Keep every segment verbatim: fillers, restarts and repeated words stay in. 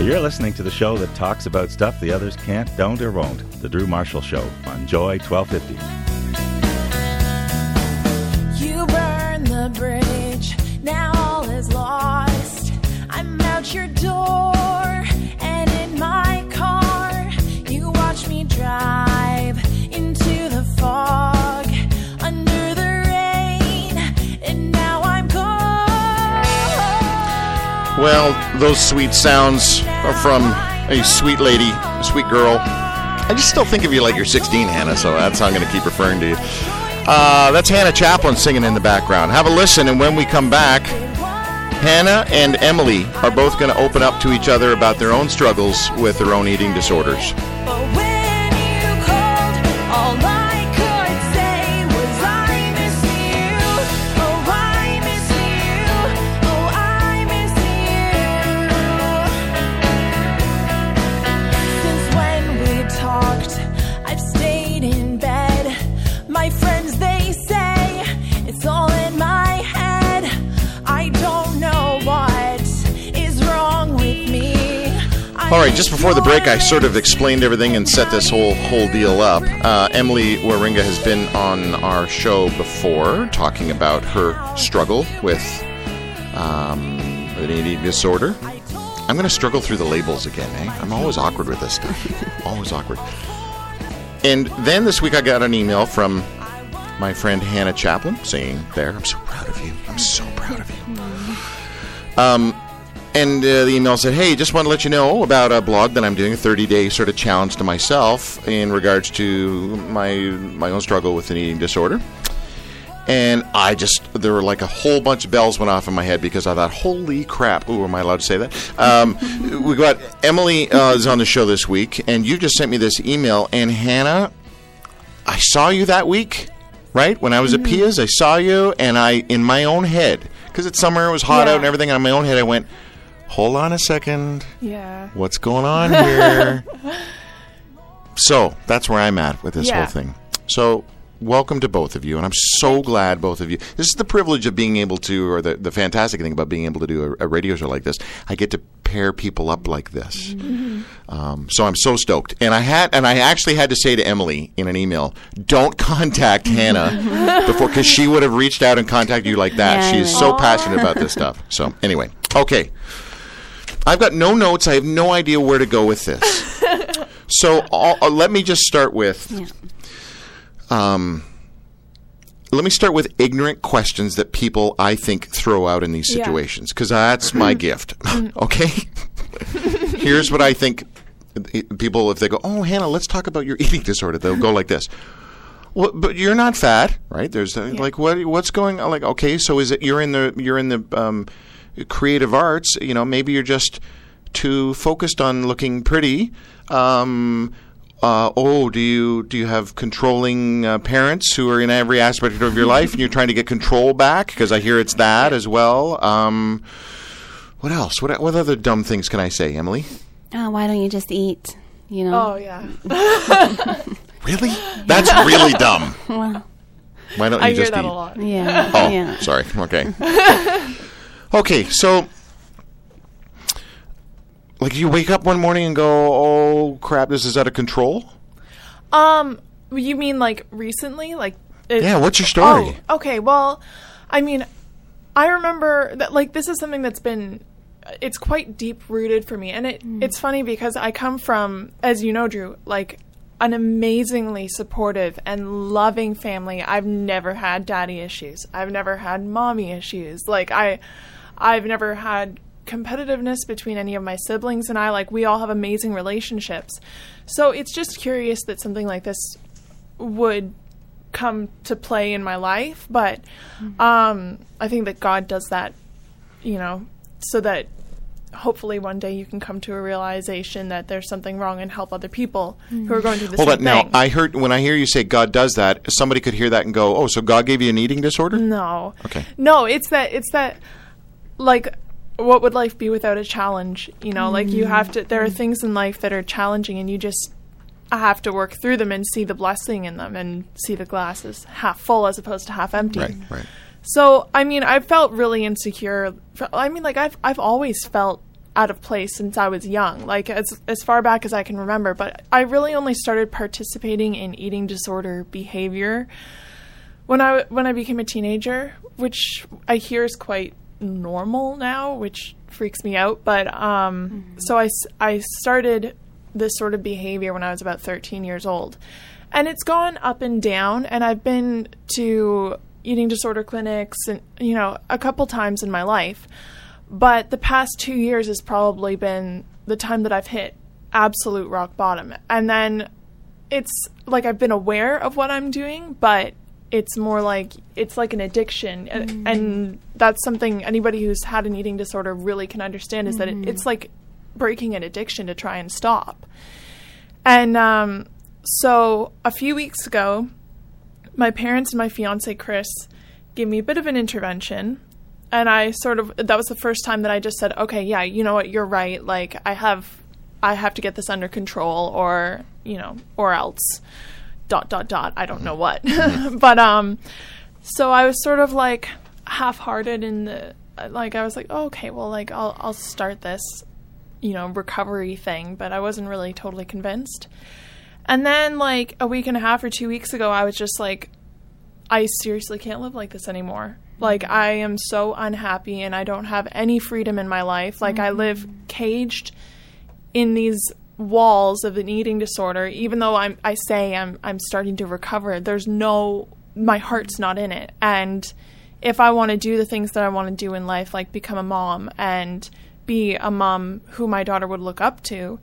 You're listening to the show that talks about stuff the others can't, don't, or won't. The Drew Marshall Show on Joy twelve fifty. You burn the bridge, now all is lost. I'm out your door, and in my car, you watch me drive into the fog, under the rain, and now I'm gone. Well, those sweet sounds are from a sweet lady, a sweet girl. I just still think of you like you're sixteen, Hannah, so that's how I'm going to keep referring to you. Uh, that's Hannah Chaplin singing in the background. Have a listen, and when we come back, Hannah and Emily are both going to open up to each other about their own struggles with their own eating disorders. All right, just before the break, I sort of explained everything and set this whole whole deal up. Uh, Emily Waringa has been on our show before, talking about her struggle with um, an eating disorder. I'm going to struggle through the labels again, eh? I'm always awkward with this stuff. Always awkward. And then this week I got an email from my friend Hannah Chaplin saying there, I'm so proud of you. I'm so proud of you. Um... And uh, the email said, hey, just want to let you know about a blog that I'm doing, a thirty-day sort of challenge to myself in regards to my my own struggle with an eating disorder. And I just, there were like a whole bunch of bells went off in my head because I thought, holy crap. Ooh, am I allowed to say that? Um, we got, Emily uh, is on the show this week, and you just sent me this email. And Hannah, I saw you that week, right? When I was mm-hmm. at Pia's, I saw you, and I, in my own head, because it's summer, it was hot yeah. out and everything, and in my own head I went, hold on a second. Yeah. What's going on here? So that's where I'm at with this yeah. whole thing. So welcome to both of you, and I'm so glad both of you. This is the privilege of being able to, or the, the fantastic thing about being able to do a, a radio show like this. I get to pair people up like this. Mm-hmm. Um, so I'm so stoked. And I had, and I actually had to say to Emily in an email, don't contact Hannah before, because she would have reached out and contacted you like that. Yeah, She's so passionate about this stuff. So anyway, okay. I've got no notes. I have no idea where to go with this. So I'll, uh, let me just start with, yeah. um, let me start with ignorant questions that people, I think, throw out in these situations, because yeah. that's my gift. Okay? Here's what I think people, if they go, oh, Hannah, let's talk about your eating disorder, they'll go like this. Well, but you're not fat, right? There's uh, yeah. like, what? What's going on? Like, okay, so is it you're in the you're in the um, creative arts, you know, maybe you're just too focused on looking pretty. Um, uh, oh, do you do you have controlling uh, parents who are in every aspect of your life, and you're trying to get control back? Because I hear it's that as well. Um, what else? What what other dumb things can I say, Emily? Oh, why don't you just eat? You know? Oh, yeah. Really? That's really dumb. Well, why don't you I just hear that eat? a lot. yeah. Oh, yeah. sorry. Okay. Okay, so, like, you wake up one morning and go, oh, crap, this is out of control? Um, you mean, like, recently? Like, it, Yeah, what's your story? Oh, okay, well, I mean, I remember that, like, this is something that's been, it's quite deep-rooted for me. And it mm. it's funny because I come from, as you know, Drew, like, an amazingly supportive and loving family. I've never had daddy issues. I've never had mommy issues. Like, I... I've never had competitiveness between any of my siblings and I. Like, we all have amazing relationships. So it's just curious that something like this would come to play in my life. But um, I think that God does that, you know, so that hopefully one day you can come to a realization that there's something wrong and help other people mm. who are going through the Hold same on. Now, thing. I heard, when I hear you say God does that, somebody could hear that and go, oh, so God gave you an eating disorder? No. Okay. No, it's that, it's that, like, what would life be without a challenge? You know, mm. like, you have to, there are things in life that are challenging, and you just have to work through them and see the blessing in them and see the glass as half full as opposed to half empty. Right, right. So, I mean, I felt really insecure. I mean, like, I've, I've always felt out of place since I was young, like as as far back as I can remember. But I really only started participating in eating disorder behavior when I when I became a teenager, which I hear is quite normal now, which freaks me out. But um, mm-hmm. so I I started this sort of behavior when I was about thirteen years old, and it's gone up and down. And I've been to eating disorder clinics, and you know, a couple times in my life. But the past two years has probably been the time that I've hit absolute rock bottom. And then it's like I've been aware of what I'm doing, but it's more like it's like an addiction. Mm-hmm. And that's something anybody who's had an eating disorder really can understand, is mm-hmm. that it, it's like breaking an addiction to try and stop. And um, so a few weeks ago, my parents and my fiance, Chris, gave me a bit of an intervention. And I sort of, that was the first time that I just said, okay, yeah, you know what, you're right. Like, I have, I have to get this under control, or, you know, or else, dot, dot, dot, I don't know what. But, um, so I was sort of like half-hearted in the, like, I was like, oh, okay, well, like, I'll, I'll start this, you know, recovery thing. But I wasn't really totally convinced. And then, like, a week and a half or two weeks ago, I was just like, I seriously can't live like this anymore. Like, I am so unhappy, and I don't have any freedom in my life. Like, mm-hmm. I live caged in these walls of an eating disorder. Even though I'm, I say I'm, I'm starting to recover, there's no, my heart's not in it. And if I want to do the things that I want to do in life, like become a mom and be a mom who my daughter would look up to,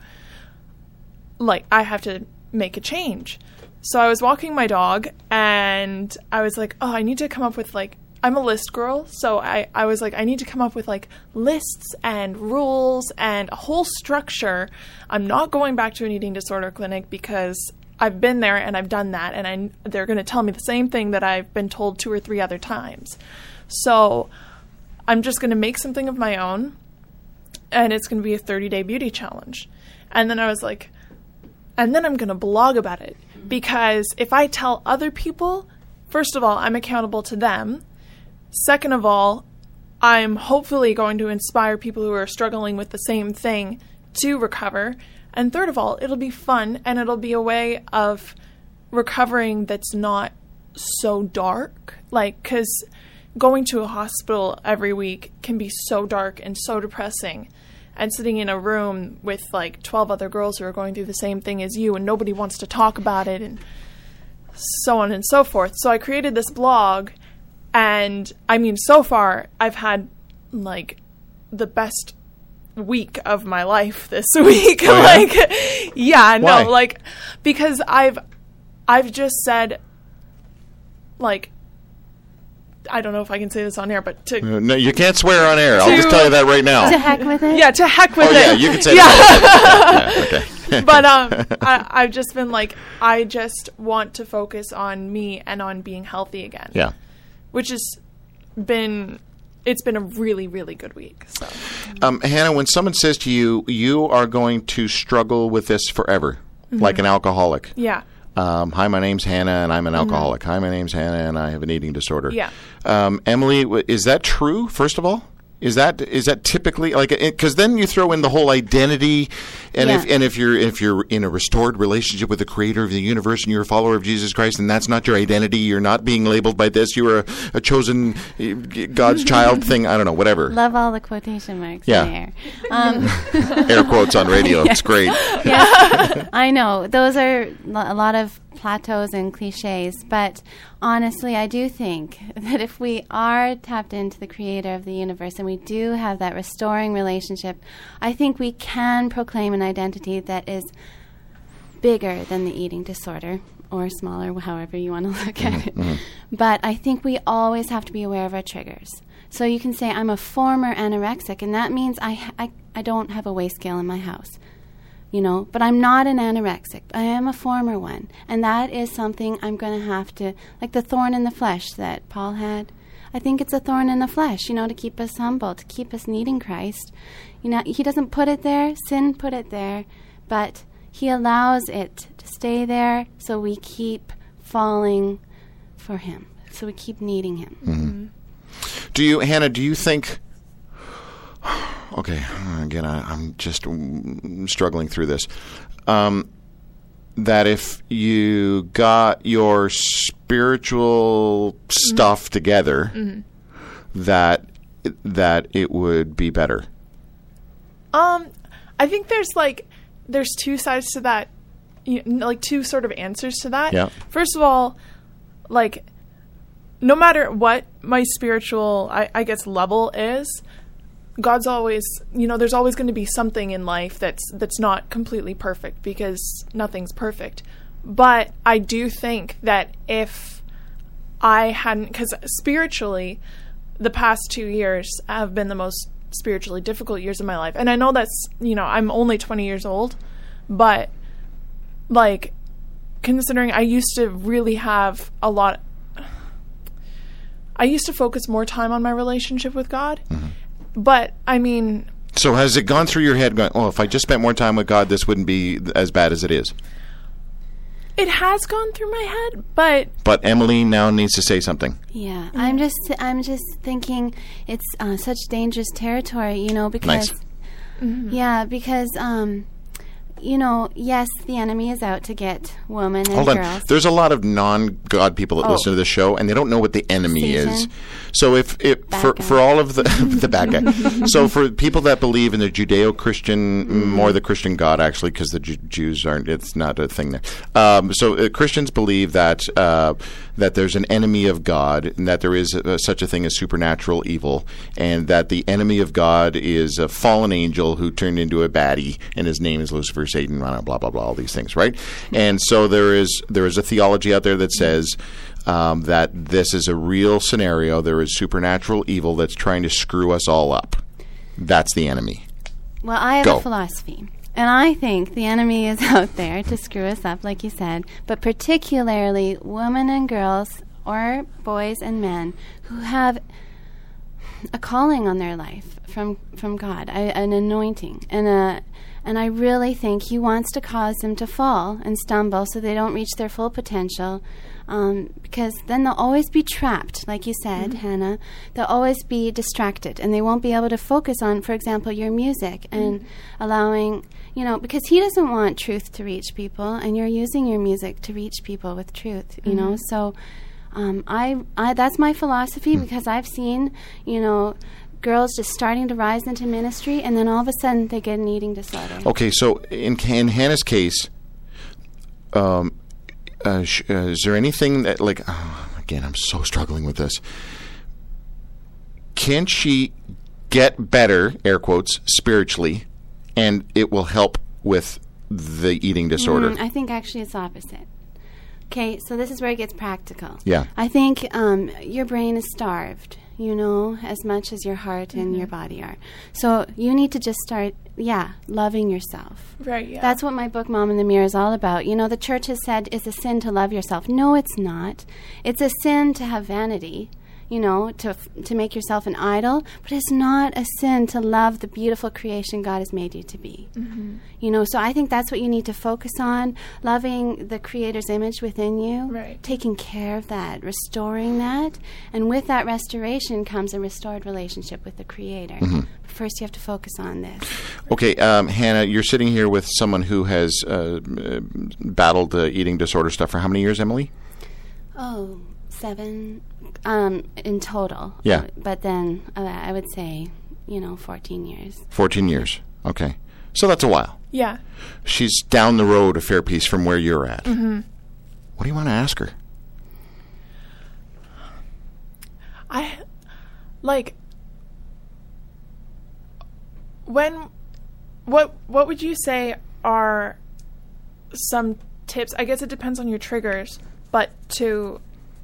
like, I have to make a change. So I was walking my dog, and I was like, oh, I need to come up with, like, I'm a list girl, so I, I was like, I need to come up with, like, lists and rules and a whole structure. I'm not going back to an eating disorder clinic because I've been there and I've done that, and I, they're going to tell me the same thing that I've been told two or three other times. So I'm just going to make something of my own, and it's going to be a thirty-day beauty challenge. And then I was like, and then I'm going to blog about it, because if I tell other people, first of all, I'm accountable to them. Second of all, I'm hopefully going to inspire people who are struggling with the same thing to recover. And third of all, it'll be fun, and it'll be a way of recovering that's not so dark. Like, because going to a hospital every week can be so dark and so depressing. And sitting in a room with, like, twelve other girls who are going through the same thing as you, and nobody wants to talk about it, and so on and so forth. So I created this blog. And, I mean, so far, I've had, like, the best week of my life this week. Oh, yeah? Like, yeah, Why? no, like, because I've, I've just said, like, I don't know if I can say this on air, but to... No, you can't swear on air. I'll just tell you that right now. To heck with it? Yeah, to heck with oh, it. Oh, yeah, you can say yeah. that. Yeah, okay. But um, I, I've just been like, I just want to focus on me and on being healthy again. Yeah. Which has been, it's been a really, really good week. So, um, Hannah, when someone says to you, you are going to struggle with this forever, mm-hmm. like an alcoholic. Yeah. Um, hi, my name's Hannah, and I'm an alcoholic. Mm-hmm. Hi, my name's Hannah, and I have an eating disorder. Yeah. Um, Emily, w- is that true, first of all? Is that is that typically like, because then you throw in the whole identity, and yeah. if and if you're if you're in a restored relationship with the Creator of the universe and you're a follower of Jesus Christ, and that's not your identity, you're not being labeled by this. You are a, a chosen God's child thing. I don't know, whatever. Love all the quotation marks. Yeah, in there. Um, air quotes on radio. Yes. It's great. Yes. I know those are a lot of plateaus and cliches, but honestly, I do think that if we are tapped into the Creator of the universe and we do have that restoring relationship, I think we can proclaim an identity that is bigger than the eating disorder, or smaller, however you want to look at it. Mm-hmm. But I think we always have to be aware of our triggers. So you can say, I'm a former anorexic, and that means I, I, I don't have a weigh scale in my house. You know, but I'm not an anorexic. I am a former one. And that is something I'm going to have to, like the thorn in the flesh that Paul had. I think it's a thorn in the flesh, you know, to keep us humble, to keep us needing Christ. You know, he doesn't put it there. Sin put it there. But he allows it to stay there so we keep falling for him. So we keep needing him. Mm-hmm. Do you, Hannah, do you think... okay, again, I, I'm just mm, struggling through this. Um, that if you got your spiritual stuff mm-hmm. together, mm-hmm. that that it would be better. Um, I think there's like there's two sides to that, you know, like two sort of answers to that. Yeah. First of all, like no matter what my spiritual, I, I guess, level is, God's always, you know, there's always going to be something in life that's that's not completely perfect because nothing's perfect. But I do think that if I hadn't, because spiritually, the past two years have been the most spiritually difficult years of my life. And I know that's, you know, I'm only twenty years old, but like considering I used to really have a lot, I used to focus more time on my relationship with God. Mm-hmm. But, I mean... So has it gone through your head going, oh, if I just spent more time with God, this wouldn't be as bad as it is? It has gone through my head, but... But Emily now needs to say something. Yeah, mm-hmm. I'm just I'm just thinking it's uh, such dangerous territory, you know, because... Nice. Mm-hmm. Yeah, because... Um, you know, yes, the enemy is out to get women and Hold on. girls. There's a lot of non-God people that oh. listen to the show, and they don't know what the enemy Satan. is. So if, if for, for all of the the bad guy, so for people that believe in the Judeo-Christian, mm-hmm. more the Christian God actually, because the Ju- Jews aren't, it's not a thing there. Um, so uh, Christians believe that uh, that there's an enemy of God, and that there is uh, such a thing as supernatural evil, and that the enemy of God is a fallen angel who turned into a baddie, and his name is Lucifer, Satan, blah, blah, blah, blah, all these things, right? And so there is there is a theology out there that says um, that this is a real scenario. There is supernatural evil that's trying to screw us all up. That's the enemy. Well, I have Go. a philosophy. And I think the enemy is out there to screw us up, like you said, but particularly women and girls, or boys and men, who have a calling on their life from from God, a, an anointing, and a and I really think He wants to cause them to fall and stumble so they don't reach their full potential, um, because then they'll always be trapped, like you said, mm-hmm. Hannah. They'll always be distracted, and they won't be able to focus on, for example, your music and mm-hmm. allowing, you know, because He doesn't want truth to reach people, and you're using your music to reach people with truth, you mm-hmm. know, so... Um, I, I, that's my philosophy, because I've seen, you know, girls just starting to rise into ministry, and then all of a sudden they get an eating disorder. Okay, so in, in Hannah's case, um, uh, sh- uh, is there anything that, like, oh, again, I'm so struggling with this. Can she get better, air quotes, spiritually, and it will help with the eating disorder? Mm, I think actually it's opposite. Okay, so this is where it gets practical. Yeah. I think um, your brain is starved, you know, as much as your heart mm-hmm. and your body are. So you need to just start, yeah, loving yourself. Right, yeah. That's what my book, Mom in the Mirror, is all about. You know, the church has said it's a sin to love yourself. No, it's not. It's a sin to have vanity, you know, to f- to make yourself an idol, but it's not a sin to love the beautiful creation God has made you to be. Mm-hmm. You know, so I think that's what you need to focus on, loving the Creator's image within you, right. taking care of that, restoring that, and with that restoration comes a restored relationship with the Creator. Mm-hmm. First, you have to focus on this. Okay, um, Hannah, you're sitting here with someone who has uh, uh, battled uh, eating disorder stuff for how many years, Emily? Oh, seven um, in total. Yeah. Uh, but then uh, I would say, you know, fourteen years. fourteen years. Okay. So that's a while. Yeah. She's down the road a fair piece from where you're at. Mm-hmm. What do you want to ask her? I, like, when, what, what would you say are some tips? I guess it depends on your triggers, but to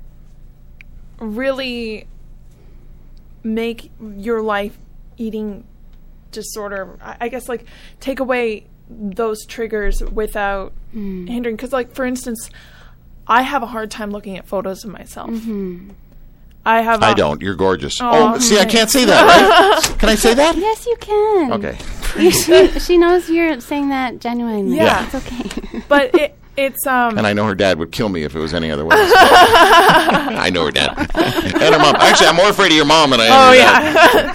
really make your life eating disorder, I, I guess, like, take away those triggers without mm. hindering. Because, like, for instance, I have a hard time looking at photos of myself. Mm-hmm. I have. I a, don't. You're gorgeous. Oh, oh see, I can't say that, right? Can I say that? Yes, you can. Okay. she, she knows you're saying that genuinely. Yeah. It's okay. But it, it's... um. And I know her dad would kill me if it was any other way. I know her dad. And her mom. Actually, I'm more afraid of your mom than I am Oh, your yeah. dad.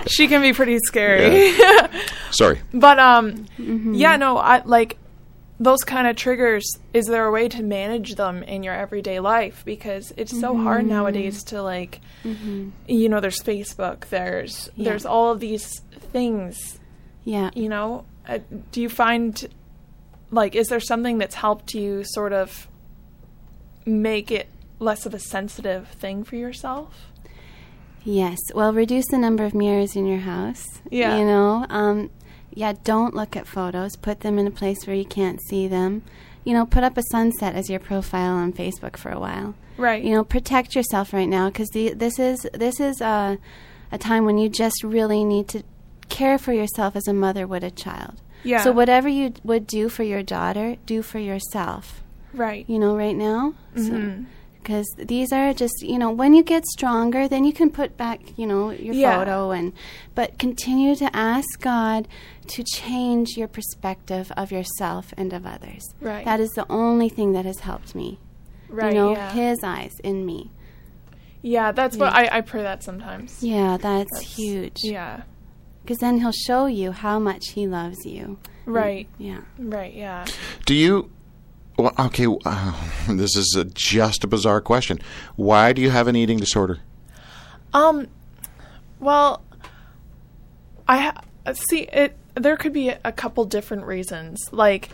she can be pretty scary. Yeah. Sorry. But um, Mm-hmm. yeah, no, I like those kind of triggers. Is there a way to manage them in your everyday life? Because it's so Mm-hmm. hard nowadays to like, Mm-hmm. you know, there's Facebook, there's Yeah. there's all of these things. Yeah. You know, uh, do you find like is there something that's helped you sort of make it less of a sensitive thing for yourself? Yes. Well, reduce the number of mirrors in your house. Yeah. You know, um, yeah, don't look at photos. Put them in a place where you can't see them. You know, put up a sunset as your profile on Facebook for a while. Right. You know, protect yourself right now because this is this is a, a time when you just really need to care for yourself as a mother would a child. Yeah. So whatever you d- would do for your daughter, do for yourself. Right. You know, right now. Mhm. So, because these are just, you know, when you get stronger, then you can put back, you know, your Yeah. photo and, but continue to ask God to change your perspective of yourself and of others. Right. That is the only thing that has helped me. Right. You know, yeah. His eyes in me. Yeah, that's what Yeah. I, I pray that sometimes. Yeah, that's, That's- huge. Yeah. Because then He'll show you how much He loves you. Right. Yeah. Right. Yeah. Do you? Well, okay, uh, this is a, just a bizarre question. Why do you have an eating disorder? Um. Well, I ha- see it. There could be a, a couple different reasons. Like,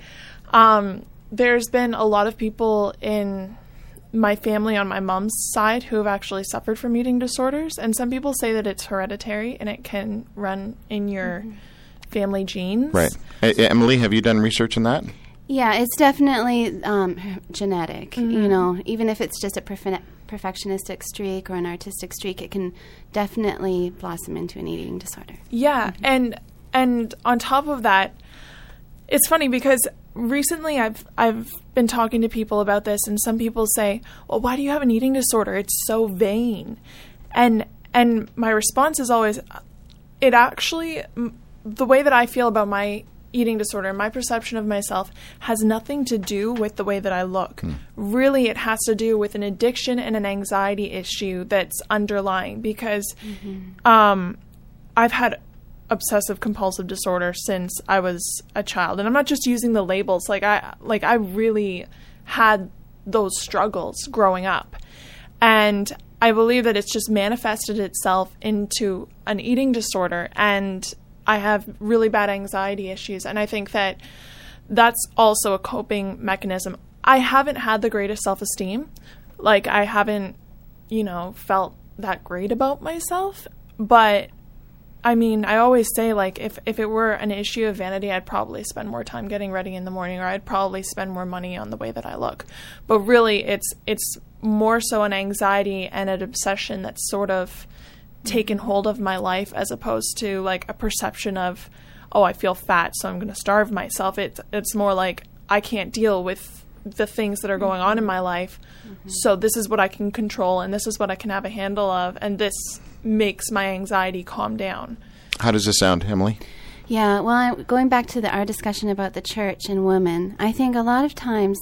um, there's been a lot of people in my family on my mom's side who have actually suffered from eating disorders, and some people say that it's hereditary and it can run in your Mm-hmm. Right. family genes. E- Emily, have you done research on that? Yeah, it's definitely um, genetic. Mm-hmm. You know, even if it's just a perfe- perfectionistic streak or an artistic streak, it can definitely blossom into an eating disorder. Yeah, and and on top of that, it's funny because recently I've I've been talking to people about this, and some people say, "Well, why do you have an eating disorder? It's so vain," and and my response is always, it actually m- the way that I feel about my eating disorder, my perception of myself has nothing to do with the way that I look. Really, it has to do with an addiction and an anxiety issue that's underlying because um, I've had obsessive compulsive disorder since I was a child, and I'm not just using the labels. Like I, like I really had those struggles growing up, and I believe that it's just manifested itself into an eating disorder, and I have really bad anxiety issues, and I think that that's also a coping mechanism. I haven't had the greatest self-esteem. Like, I haven't, you know, felt that great about myself. But, I mean, I always say, like, if, if it were an issue of vanity, I'd probably spend more time getting ready in the morning, or I'd probably spend more money on the way that I look. But really, it's it's more so an anxiety and an obsession that's sort of taken hold of my life, as opposed to like a perception of, oh, I feel fat, so I'm going to starve myself. It's it's more like I can't deal with the things that are going on in my life, mm-hmm. so this is what I can control, and this is what I can have a handle of, and this makes my anxiety calm down. How does this sound, Emily? Yeah, well, I, going back to the, our discussion about the church and women, I think a lot of times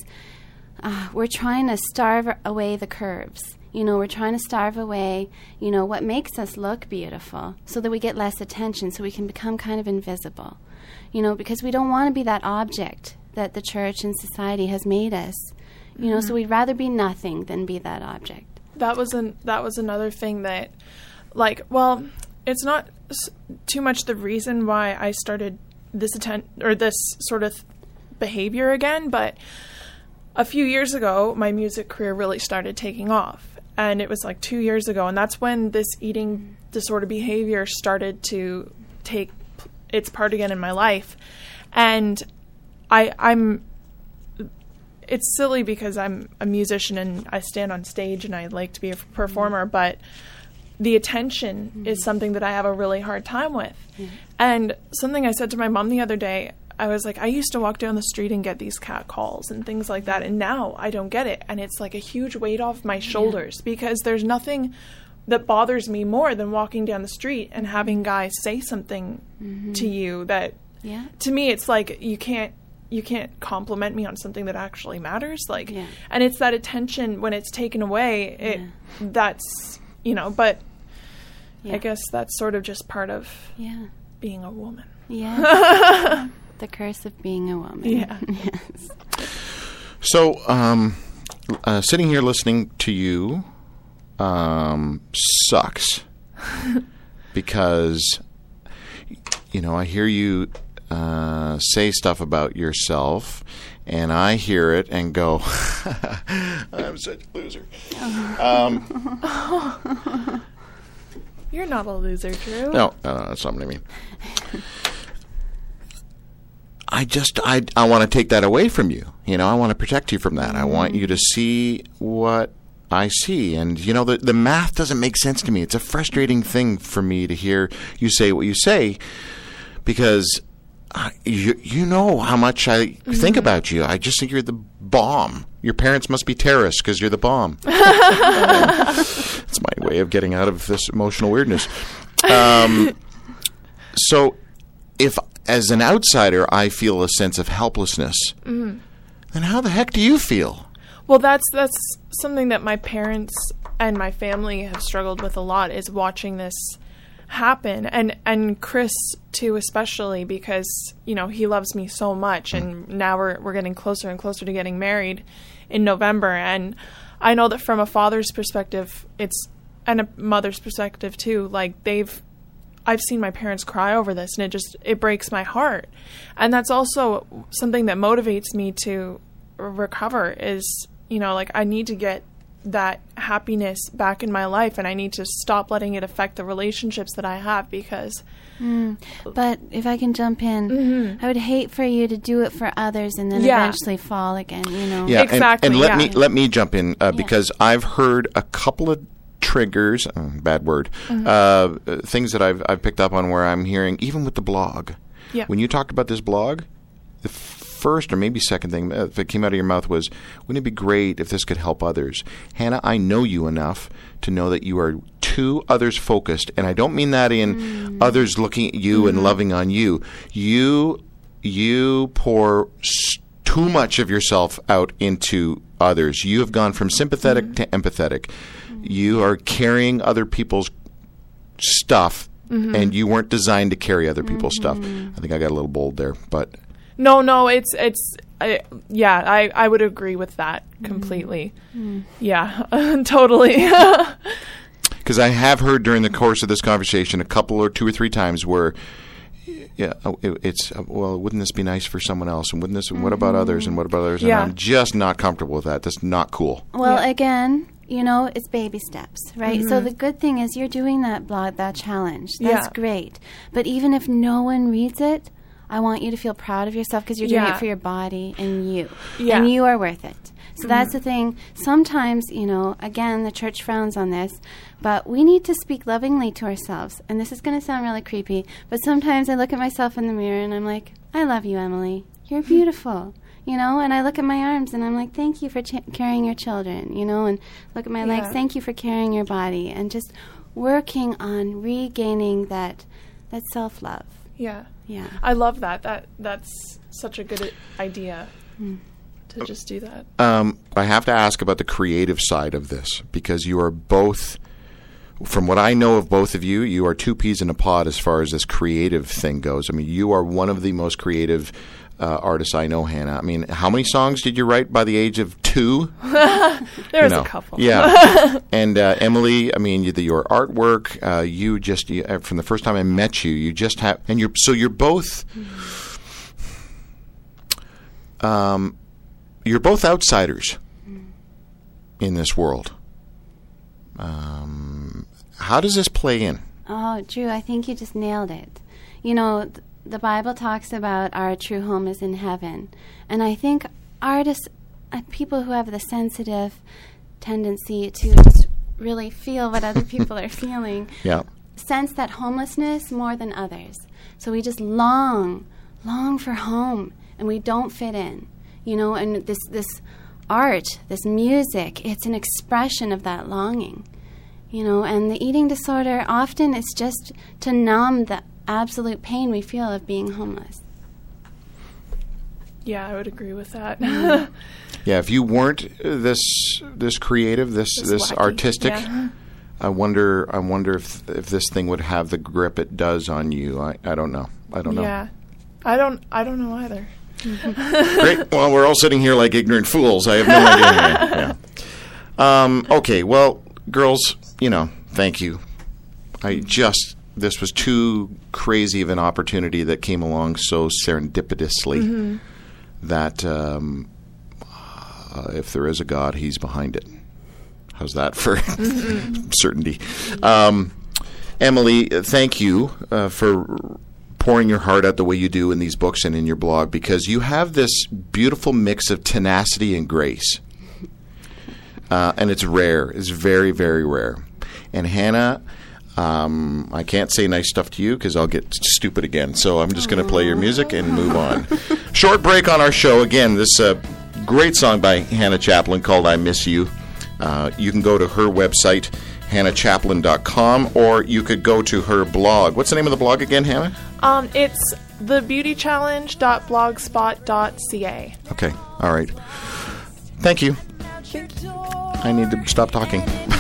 uh, we're trying to starve away the curves. You know, we're trying to starve away, you know, what makes us look beautiful so that we get less attention, so we can become kind of invisible. You know, because we don't want to be that object that the church and society has made us. You mm-hmm. know, so we'd rather be nothing than be that object. That was an that was another thing that, like, well, it's not s- too much the reason why I started this atten- or this sort of behavior again, but a few years ago, my music career really started taking off. And it was like two years ago, and that's when this eating disorder behavior started to take its part again in my life. And I, I'm, it's silly because I'm a musician and I stand on stage and I like to be a performer, but the attention mm-hmm. is something that I have a really hard time with. Mm-hmm. And something I said to my mom the other day, I was like, I used to walk down the street and get these cat calls and things like that, and now I don't get it. And it's like a huge weight off my shoulders yeah. because there's nothing that bothers me more than walking down the street and having guys say something mm-hmm. to you that, yeah. to me, it's like you can't you can't compliment me on something that actually matters. Like, yeah. and it's that attention when it's taken away. It yeah. that's you know, but Yeah. I guess that's sort of just part of Yeah. being a woman. Yes. The curse of being a woman. Yeah. Yes. So, um, uh, sitting here listening to you um, sucks because, you know, I hear you uh, say stuff about yourself, and I hear it and go, I'm such a loser. Um, You're not a loser, Drew. no, uh, that's not what I mean. I just, I, I want to take that away from you. You know, I want to protect you from that. I want you to see what I see. And, you know, the, the math doesn't make sense to me. It's a frustrating thing for me to hear you say what you say because uh, you, you know how much I mm-hmm. think about you. I just think you're the bomb. Your parents must be terrorists because you're the bomb. It's my way of getting out of this emotional weirdness. Um, so if... as an outsider, I feel a sense of helplessness. Mm-hmm. Then how the heck do you feel? Well, that's that's something that my parents and my family have struggled with a lot, is watching this happen. And and Chris, too, especially, because, you know, he loves me so much. Mm. And now we're, we're getting closer and closer to getting married in November. And I know that from a father's perspective, it's, and a mother's perspective, too, like, they've, I've seen my parents cry over this, and it just, it breaks my heart. And that's also something that motivates me to recover is, you know, like, I need to get that happiness back in my life, and I need to stop letting it affect the relationships that I have, because... Mm. But if I can jump in, mm-hmm. I would hate for you to do it for others and then yeah. eventually fall again, you know? Yeah, exactly. And, and let yeah. me let me jump in uh, yeah. because I've heard a couple of triggers, uh, bad word, mm-hmm. uh, things that I've I've picked up on where I'm hearing, even with the blog. Yeah. When you talked about this blog, the first or maybe second thing that came out of your mouth was, wouldn't it be great if this could help others? Hannah, I know you enough to know that you are too others focused, and I don't mean that in mm. others looking at you mm-hmm. and loving on you. You you pour st- too much of yourself out into others. You have gone from sympathetic mm-hmm. to empathetic. Mm-hmm. You are carrying other people's stuff, mm-hmm. and you weren't designed to carry other people's mm-hmm. stuff. I think I got a little bold there, but... No, no, it's, it's, I, yeah, I, I would agree with that completely. Mm. Yeah, totally. Because I have heard during the course of this conversation a couple or two or three times where, yeah, it, it's, well, wouldn't this be nice for someone else? And wouldn't this, and what about others? And what about others? Yeah. And I'm just not comfortable with that. That's not cool. Well, yeah. again, you know, it's baby steps, right? Mm-hmm. So the good thing is you're doing that blog, that challenge. That's yeah. great. But even if no one reads it, I want you to feel proud of yourself because you're doing yeah. it for your body and you. Yeah. And you are worth it. So mm-hmm. that's the thing. Sometimes, you know, again, the church frowns on this, but we need to speak lovingly to ourselves. And this is going to sound really creepy, but sometimes I look at myself in the mirror and I'm like, I love you, Emily. You're beautiful. You know, and I look at my arms and I'm like, thank you for ch- carrying your children, you know, and look at my yeah. legs, thank you for carrying your body, and just working on regaining that that self-love. Yeah. Yeah. I love that. That That's such a good idea mm. to just do that. Um, I have to ask about the creative side of this, because you are both, from what I know of both of you, you are two peas in a pod as far as this creative thing goes. I mean, you are one of the most creative uh, artists I know, Hannah. I mean, how many songs did you write by the age of two? There's you know, a couple. Yeah. And uh, Emily, I mean, you, the, your artwork, uh, you just, you, uh, from the first time I met you, you just have, and you're, so you're both, um, you're both outsiders in this world. Um, how does this play in? Oh, Drew, I think you just nailed it. You know, th- the Bible talks about our true home is in heaven. And I think artists, uh, people who have the sensitive tendency to just really feel what other people are feeling, yeah. sense that homelessness more than others. So we just long, long for home, and we don't fit in. You know, and this, this art, this music, it's an expression of that longing. You know, and the eating disorder often is just to numb the absolute pain we feel of being homeless. Yeah, I would agree with that. Yeah, if you weren't this this creative, this This this wacky, artistic, yeah. I wonder. I wonder if if this thing would have the grip it does on you. I, I don't know. I don't know. Yeah, I don't. I don't know either. Great. Well, we're all sitting here like ignorant fools. I have no idea. Yeah. Um, okay. Well, girls, you know, thank you. I just this was too crazy of an opportunity that came along so serendipitously mm-hmm. that um, uh, if there is a God, He's behind it. How's that for mm-hmm. certainty? Um, Emily, thank you uh, for pouring your heart out the way you do in these books and in your blog, because you have this beautiful mix of tenacity and grace. Uh, and it's rare. It's very, very rare. And Hannah, um, I can't say nice stuff to you because I'll get stupid again. So I'm just going to play your music and move on. Short break on our show. Again, this uh, great song by Hannah Chaplin called I Miss You. Uh, you can go to her website, hannah chaplin dot com, or you could go to her blog. What's the name of the blog again, Hannah? Um, it's the beauty challenge dot blogspot dot c a. Okay. All right. Thank you. Thank you. I need to stop talking.